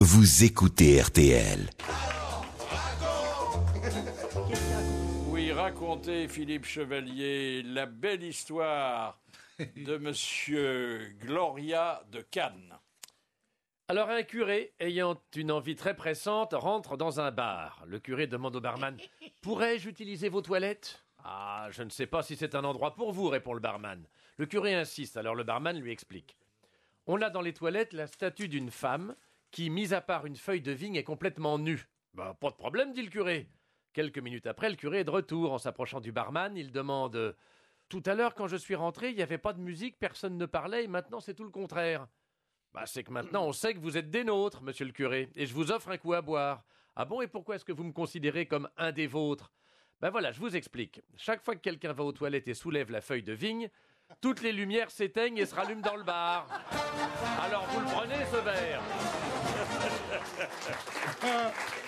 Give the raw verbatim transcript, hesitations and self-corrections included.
Vous écoutez R T L. Oui, racontez, Philippe Chevalier, la belle histoire de Monsieur Gloria de Cannes. Alors un curé, ayant une envie très pressante, rentre dans un bar. Le curé demande au barman « Pourrais-je utiliser vos toilettes ?»« Ah, je ne sais pas si c'est un endroit pour vous, répond le barman. Le curé insiste, alors le barman lui explique. On a dans les toilettes la statue d'une femme qui, mis à part une feuille de vigne, est complètement nue. Bah, pas de problème, dit le curé. Quelques minutes après, le curé est de retour. En s'approchant du barman, il demande « Tout à l'heure, quand je suis rentré, il n'y avait pas de musique, personne ne parlait, et maintenant c'est tout le contraire. » Bah, c'est que maintenant on sait que vous êtes des nôtres, monsieur le curé, et je vous offre un coup à boire. Ah bon, et pourquoi est-ce que vous me considérez comme un des vôtres? Ben voilà, je vous explique. Chaque fois que quelqu'un va aux toilettes et soulève la feuille de vigne, toutes les lumières s'éteignent et se rallument dans le bar. Alors vous le prenez, ce verre?